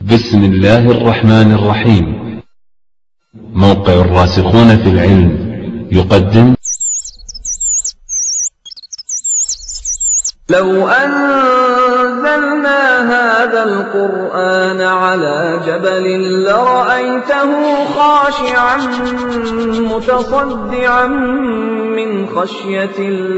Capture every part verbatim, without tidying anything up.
بسم الله الرحمن الرحيم. موقع الراسخون في العلم يقدم. لو أنزلنا هذا القرآن على جبل لرأيته خاشعا متصدعا من خشية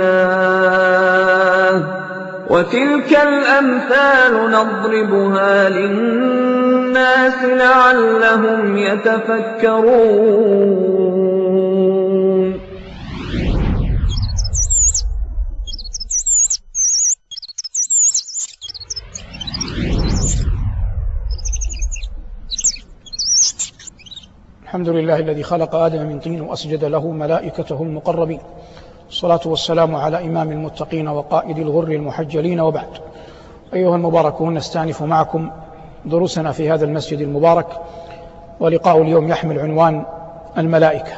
الله وتلك الأمثال نضربها للناس لعلهم يتفكرون. الحمد لله الذي خلق آدم من طين وأسجد له ملائكته المقربين، الصلاة والسلام على إمام المتقين وقائد الغر المحجلين، وبعد. أيها المباركون، نستأنف معكم دروسنا في هذا المسجد المبارك، ولقاء اليوم يحمل عنوان الملائكة.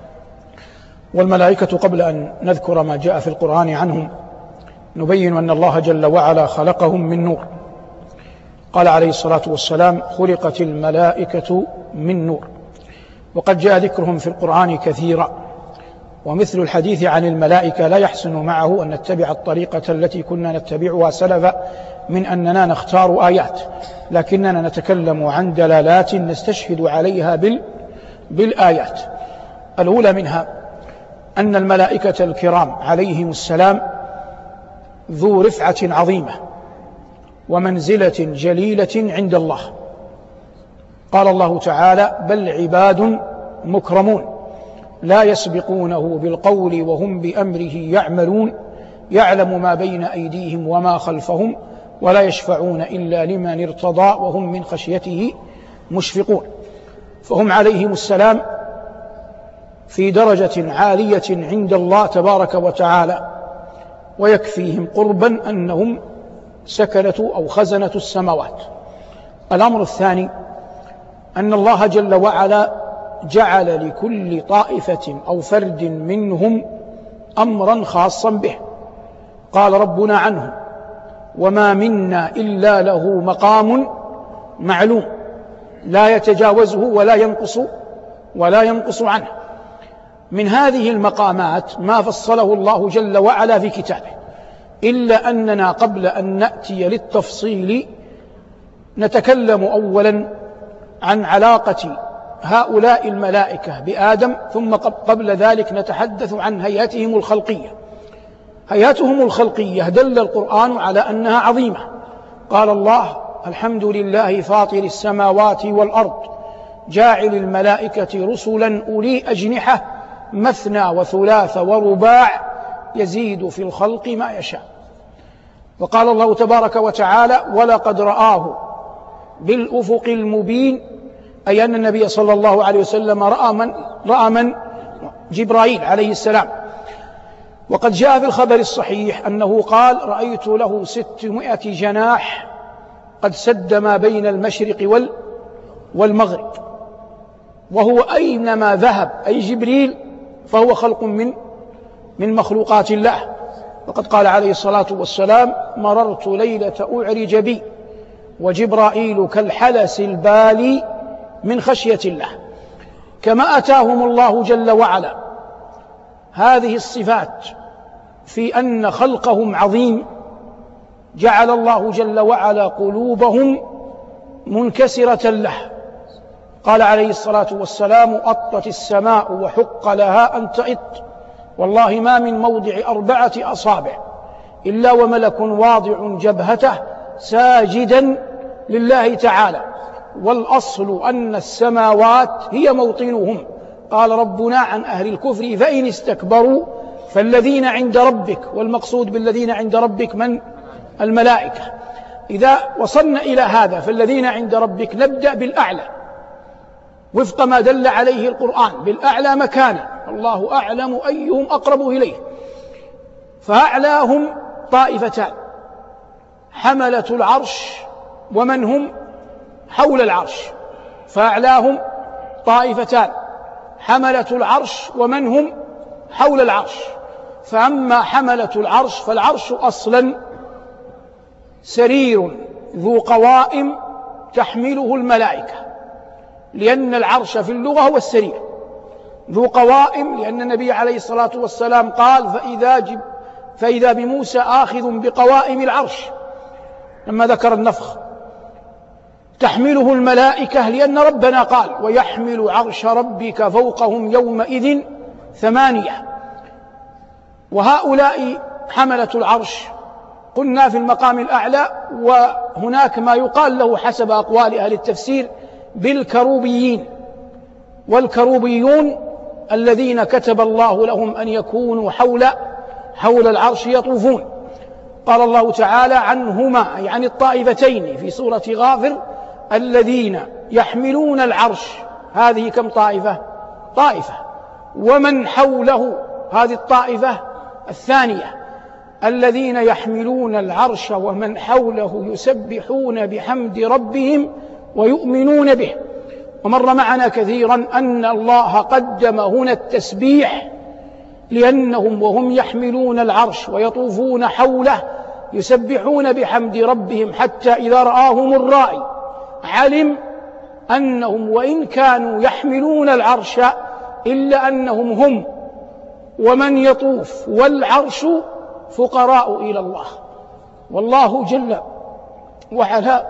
والملائكة قبل أن نذكر ما جاء في القرآن عنهم نبين أن الله جل وعلا خلقهم من نور. قال عليه الصلاة والسلام: خلقت الملائكة من نور. وقد جاء ذكرهم في القرآن كثيرا، ومثل الحديث عن الملائكة لا يحسن معه أن نتبع الطريقة التي كنا نتبعها سلفا من أننا نختار آيات، لكننا نتكلم عن دلالات نستشهد عليها بال... بالآيات. الأولى منها أن الملائكة الكرام عليهم السلام ذو رفعة عظيمة ومنزلة جليلة عند الله. قال الله تعالى: بل عباد مكرمون لا يسبقونه بالقول وهم بأمره يعملون يعلم ما بين أيديهم وما خلفهم ولا يشفعون إلا لمن ارتضى وهم من خشيته مشفقون. فهم عليهم السلام في درجة عالية عند الله تبارك وتعالى، ويكفيهم قربا أنهم سكنة أو خزنة السماوات. الأمر الثاني أن الله جل وعلا جعل لكل طائفة أو فرد منهم أمرا خاصا به. قال ربنا عنهم: وما منا إلا له مقام معلوم لا يتجاوزه ولا ينقص ولا ينقص عنه. من هذه المقامات ما فصله الله جل وعلا في كتابه، إلا أننا قبل أن نأتي للتفصيل نتكلم أولا عن علاقة هؤلاء الملائكة بآدم، ثم قبل ذلك نتحدث عن هيئتهم الخلقية. هيئتهم الخلقية دل القرآن على أنها عظيمة. قال الله: الحمد لله فاطر السماوات والأرض جاعل الملائكة رسلا أولي أجنحة مثنى وثلاث ورباع يزيد في الخلق ما يشاء. وقال الله تبارك وتعالى: ولقد رآه بالأفق المبين، أي أن النبي صلى الله عليه وسلم رأى من, رأى من جبرائيل عليه السلام. وقد جاء في الخبر الصحيح أنه قال: رأيت له ستمائة جناح قد سد ما بين المشرق والمغرب. وهو أينما ذهب أي جبريل فهو خلق من من مخلوقات الله. وقد قال عليه الصلاة والسلام: مررت ليلة أعرج بي وجبرائيل كالحلس البالي من خشية الله. كما أتاهم الله جل وعلا هذه الصفات في أن خلقهم عظيم، جعل الله جل وعلا قلوبهم منكسرة له. قال عليه الصلاة والسلام: أطت السماء وحق لها أن تئط، والله ما من موضع أربعة أصابع إلا وملك واضع جبهته ساجدا لله تعالى، والأصل أن السماوات هي موطنهم. قال ربنا عن أهل الكفر: فإن استكبروا فالذين عند ربك. والمقصود بالذين عند ربك من؟ الملائكة. إذا وصلنا إلى هذا فالذين عند ربك نبدأ بالأعلى وفق ما دل عليه القرآن، بالأعلى مكانا، الله أعلم أيهم أقرب إليه. فأعلاهم طائفتان: حملة العرش ومن هم حول العرش. فأعلاهم طائفتان: حملة العرش ومن هم حول العرش. فأما حملة العرش فالعرش أصلا سرير ذو قوائم تحمله الملائكة، لأن العرش في اللغة هو السرير، ذو قوائم، لأن النبي عليه الصلاة والسلام قال فإذا, جب فإذا بموسى آخذ بقوائم العرش لما ذكر النفخ. تحمله الملائكة لأن ربنا قال ويحمل عرش ربك فوقهم يومئذ ثمانية. وهؤلاء حملة العرش قلنا في المقام الأعلى، وهناك ما يقال له حسب أقوال أهل التفسير بالكروبيين، والكروبيون الذين كتب الله لهم أن يكونوا حول حول العرش يطوفون. قال الله تعالى عنهما، يعني الطائفتين في سورة غافر، الذين يحملون العرش، هذه كم طائفة؟ طائفة. ومن حوله، هذه الطائفة الثانية، الذين يحملون العرش ومن حوله يسبحون بحمد ربهم ويؤمنون به. ومر معنا كثيرا أن الله قدم هنا التسبيح، لأنهم وهم يحملون العرش ويطوفون حوله يسبحون بحمد ربهم، حتى إذا رآهم الرائي علم أنهم وإن كانوا يحملون العرش إلا أنهم هم ومن يطوف والعرش فقراء إلى الله، والله جل وعلا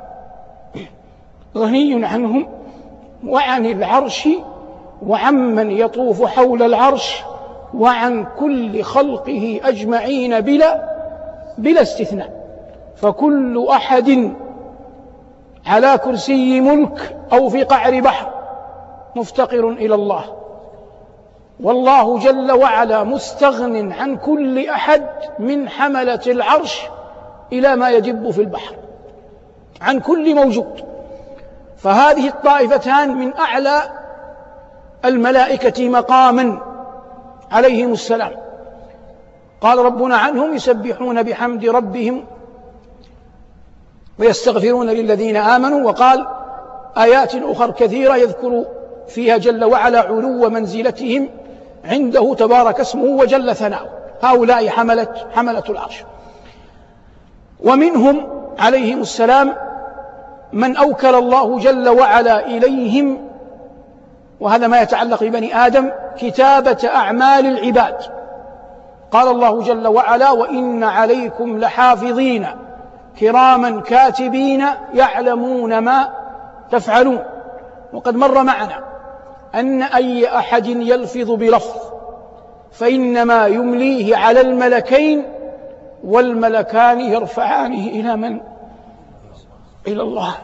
غني عنهم وعن العرش وعمن يطوف حول العرش وعن كل خلقه أجمعين بلا بلا استثناء. فكل أحد على كرسي ملك أو في قعر بحر مفتقر إلى الله، والله جل وعلا مستغن عن كل أحد من حملة العرش إلى ما يدب في البحر، عن كل موجود. فهذه الطائفتان من أعلى الملائكة مقاما عليهم السلام. قال ربنا عنهم يسبحون بحمد ربهم ويستغفرون للذين آمنوا. وقال آيات أخرى كثيرة يذكر فيها جل وعلا علو منزلتهم عنده تبارك اسمه وجل ثناؤه. هؤلاء حملة, حملة العرش. ومنهم عليهم السلام من أوكل الله جل وعلا إليهم، وهذا ما يتعلق ببني آدم، كتابة أعمال العباد. قال الله جل وعلا وإن عليكم لحافظين كراما كاتبين يعلمون ما تفعلون. وقد مر معنا أن أي أحد يلفظ بلفظ فإنما يمليه على الملكين، والملكان يرفعانه إلى من؟ إلى الله.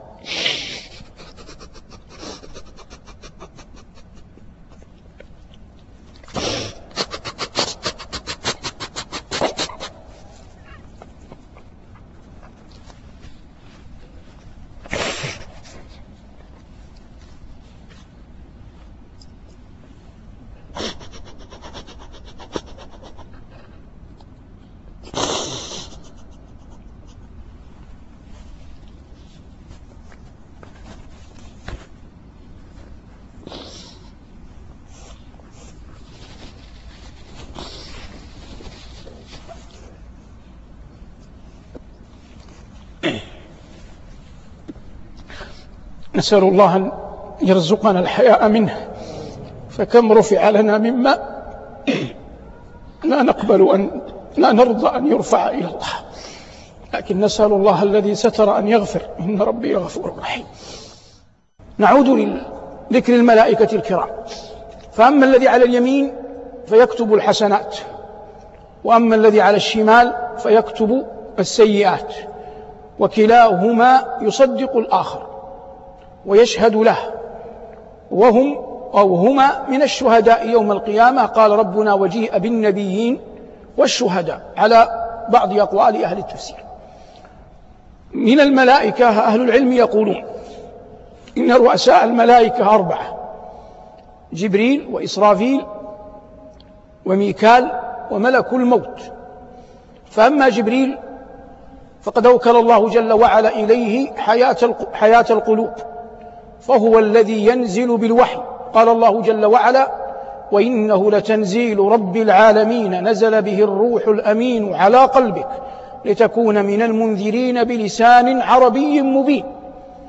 نسأل الله أن يرزقنا الحياء منه، فكم رفع لنا مما لا نقبل أن لا نرضى أن يرفع إلى الله، لكن نسأل الله الذي ستر أن يغفر، إن ربي غفور رحيم. نعود لذكر الملائكة الكرام. فأما الذي على اليمين فيكتب الحسنات، وأما الذي على الشمال فيكتب السيئات، وكلاهما يصدق الآخر ويشهد له، وهم أو هما من الشهداء يوم القيامة. قال ربنا وجيء بالنبيين والشهداء، على بعض أقوال أهل التفسير. من الملائكة أهل العلم يقولون إن رؤساء الملائكة أربعة: جبريل وإسرافيل وميكال وملك الموت. فأما جبريل فقد أوكل الله جل وعلا إليه حياة القلوب، فهو الذي ينزل بالوحي. قال الله جل وعلا وإنه لتنزيل رب العالمين نزل به الروح الأمين على قلبك لتكون من المنذرين بلسان عربي مبين.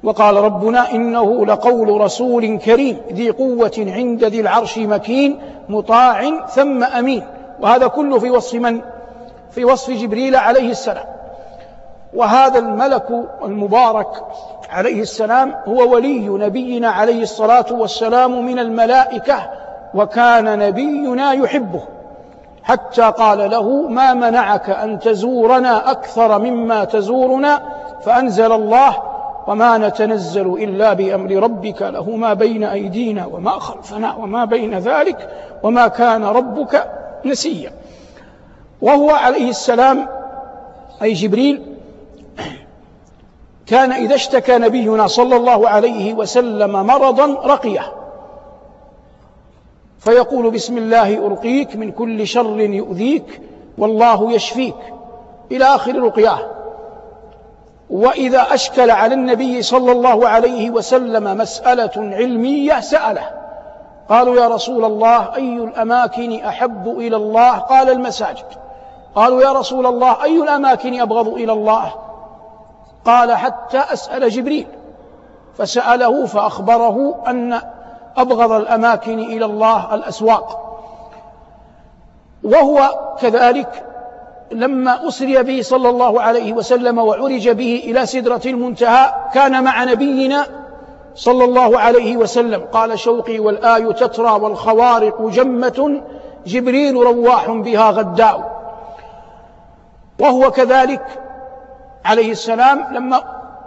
وقال ربنا إنه لقول رسول كريم ذي قوة عند ذي العرش مكين مطاع ثم أمين. وهذا كله في وصف من؟ في وصف جبريل عليه السلام. وهذا الملك المبارك عليه السلام هو ولي نبينا عليه الصلاة والسلام من الملائكة، وكان نبينا يحبه حتى قال له ما منعك أن تزورنا أكثر مما تزورنا، فأنزل الله وما نتنزل إلا بأمر ربك له ما بين أيدينا وما خلفنا وما بين ذلك وما كان ربك نسيا. وهو عليه السلام أي جبريل كان إذا اشتكى نبينا صلى الله عليه وسلم مرضا رقيه، فيقول بسم الله أرقيك من كل شر يؤذيك والله يشفيك إلى آخر رقياه. وإذا أشكل على النبي صلى الله عليه وسلم مسألة علمية سأله، قالوا يا رسول الله أي الأماكن أحب إلى الله؟ قال المساجد. قالوا يا رسول الله أي الأماكن أبغض إلى الله؟ قال حتى أسأل جبريل، فسأله فأخبره أن أبغض الأماكن إلى الله الأسواق. وهو كذلك لما أسري به صلى الله عليه وسلم وعرج به إلى سدرة المنتهى كان مع نبينا صلى الله عليه وسلم، قال شوقي والآي تترى والخوارق جمة جبريل رواح بها غداء. وهو كذلك عليه السلام لما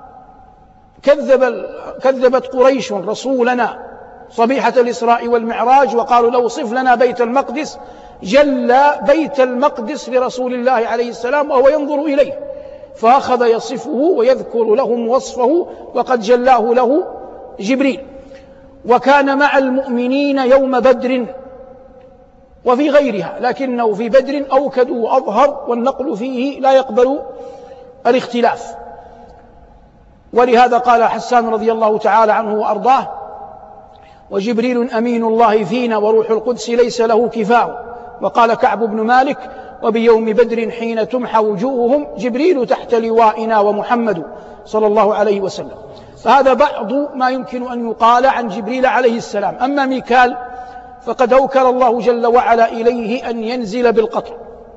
كذب كذبت قريش رسولنا صبيحة الإسراء والمعراج وقالوا له صف لنا بيت المقدس، جل بيت المقدس لرسول الله عليه السلام وهو ينظر إليه، فأخذ يصفه ويذكر لهم وصفه وقد جلاه له جبريل. وكان مع المؤمنين يوم بدر وفي غيرها، لكنه في بدر أوكد وأظهر، والنقل فيه لا يقبل الاختلاف. ولهذا قال حسان رضي الله تعالى عنه وأرضاه وجبريل أمين الله فينا وروح القدس ليس له كفاء. وقال كعب بن مالك وبيوم بدر حين تمحى وجوههم جبريل تحت لوائنا ومحمد صلى الله عليه وسلم. فهذا بعض ما يمكن أن يقال عن جبريل عليه السلام. أما ميكال فقد أوكل الله جل وعلا إليه أن ينزل بالقطر،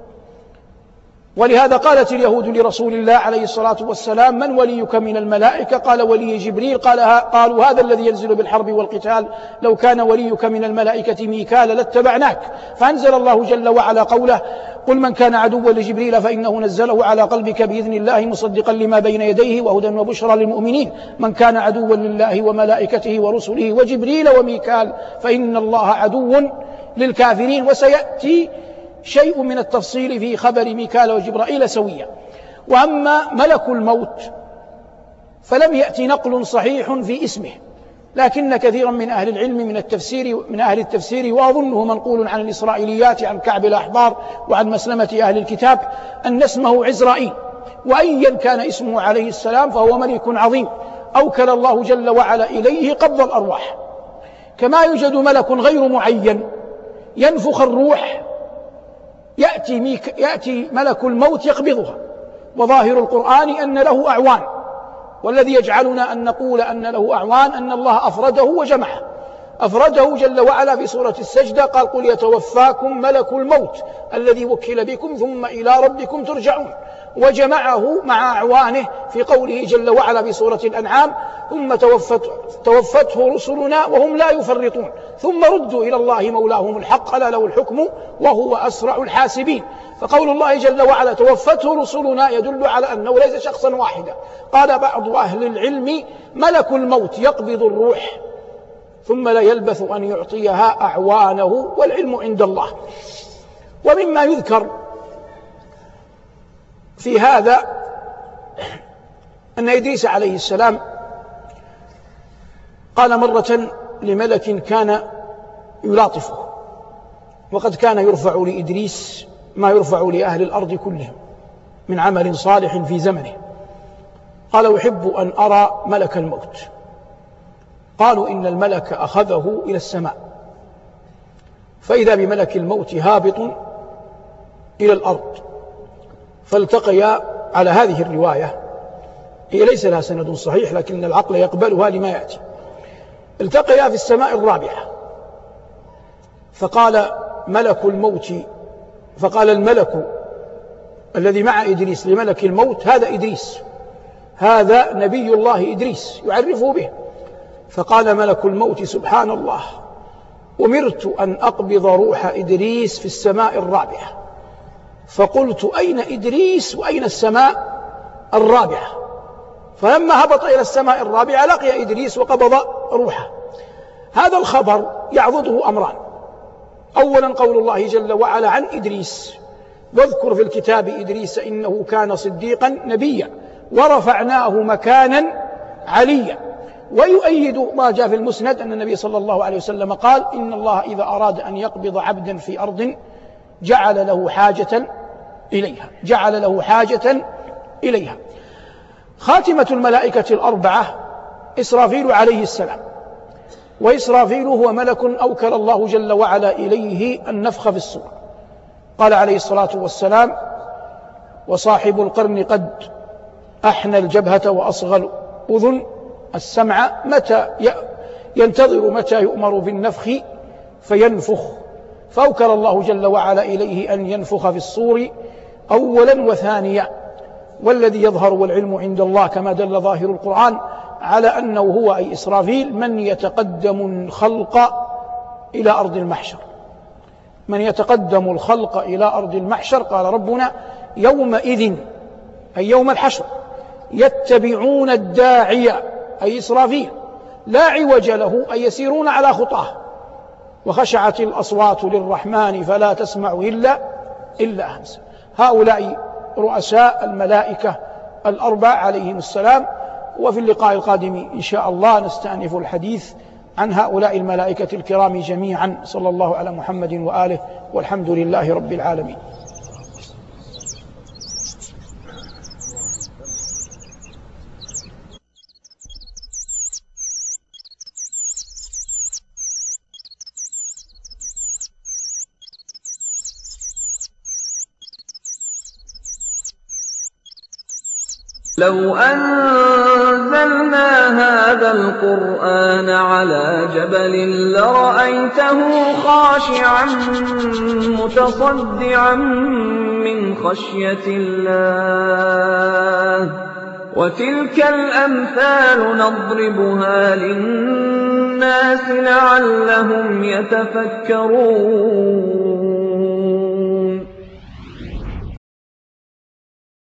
ولهذا قالت اليهود لرسول الله عليه الصلاة والسلام من وليك من الملائكة؟ قال ولي جبريل. قال قالوا هذا الذي ينزل بالحرب والقتال، لو كان وليك من الملائكة ميكال لاتبعناك. فأنزل الله جل وعلا قوله قل من كان عدوا لجبريل فإنه نزله على قلبك بإذن الله مصدقا لما بين يديه وهدى وبشرى للمؤمنين. من كان عدوا لله وملائكته ورسله وجبريل وميكال فإن الله عدو للكافرين. وسيأتي شيء من التفصيل في خبر ميكال وجبرائيل سويا. وأما ملك الموت فلم يأتي نقل صحيح في اسمه، لكن كثيرا من أهل العلم من التفسير من أهل التفسير وأظنه منقول عن الإسرائيليات عن كعب الأحبار وعن مسلمة أهل الكتاب أن اسمه عزرائيل. وأيا كان اسمه عليه السلام فهو ملك عظيم أوكل الله جل وعلا إليه قبض الأرواح. كما يوجد ملك غير معين ينفخ الروح يأتي, ميك يأتي ملك الموت يقبضها، وظاهر القرآن أن له أعوان، والذي يجعلنا أن نقول أن له أعوان أن الله أفرده وجمعه. أفرده جل وعلا في سورة السجدة قال قل يتوفاكم ملك الموت الذي وكل بكم ثم إلى ربكم ترجعون، وجمعه مع أعوانه في قوله جل وعلا في سورة الأنعام ثم توفت توفته رسلنا وهم لا يفرطون ثم ردوا إلى الله مولاهم الحق ألا له الحكم وهو أسرع الحاسبين. فقول الله جل وعلا توفته رسلنا يدل على أنه ليس شخصا واحدا. قال بعض أهل العلم ملك الموت يقبض الروح ثم لا يلبث أن يعطيها أعوانه والعلم عند الله. ومما يذكر في هذا أن إدريس عليه السلام قال مرة لملك كان يلاطفه، وقد كان يرفع لإدريس ما يرفع لأهل الأرض كلهم من عمل صالح في زمنه، قال أحب أن أرى ملك الموت. قالوا إن الملك أخذه إلى السماء، فإذا بملك الموت هابط إلى الأرض، فالتقيا على هذه الرواية هي ليس لها سند صحيح لكن العقل يقبلها لما يأتي. التقيا في السماء الرابعة، فقال ملك الموت فقال الملك الذي مع إدريس لملك الموت: هذا إدريس، هذا نبي الله إدريس، يعرفه به. فقال ملك الموت: سبحان الله، أمرت أن أقبض روح إدريس في السماء الرابعة. فقلت: أين إدريس وأين السماء الرابعة؟ فلما هبط إلى السماء الرابعة لقي إدريس وقبض روحه. هذا الخبر يعضده أمران: أولا قول الله جل وعلا عن إدريس: واذكر في الكتاب إدريس إنه كان صديقا نبيا ورفعناه مكانا عليا. ويؤيد ما جاء في المسند أن النبي صلى الله عليه وسلم قال: إن الله إذا أراد أن يقبض عبدا في أرض جعل له حاجة إليها جعل له حاجة إليها. خاتمة الملائكة الأربعة إسرافيل عليه السلام، وإسرافيل هو ملك أوكل الله جل وعلا إليه النفخ في الصور. قال عليه الصلاة والسلام: وصاحب القرن قد أحنى الجبهة وأصغى الأذن السمع متى ينتظر متى يؤمر بالنفخ فينفخ. فأوكل الله جل وعلا إليه أن ينفخ في الصور أولا وثانيا. والذي يظهر والعلم عند الله كما دل ظاهر القرآن على أنه هو أي إسرافيل من يتقدم الخلق إلى أرض المحشر من يتقدم الخلق إلى أرض المحشر. قال ربنا: يومئذ أي يوم الحشر يتبعون الداعي أي إسرافيل لا عوج له أي يسيرون على خطاه، وخشعت الأصوات للرحمن فلا تسمع إلا إلا همسا. هؤلاء رؤساء الملائكة الأربع عليهم السلام. وفي اللقاء القادم إن شاء الله نستأنف الحديث عن هؤلاء الملائكة الكرام جميعا. صلى الله على محمد وآله، والحمد لله رب العالمين. لو أنزلنا هذا القرآن على جبل لرأيته خاشعا متصدعا من خشية الله. وتلك الأمثال نضربها للناس لعلهم يتفكرون.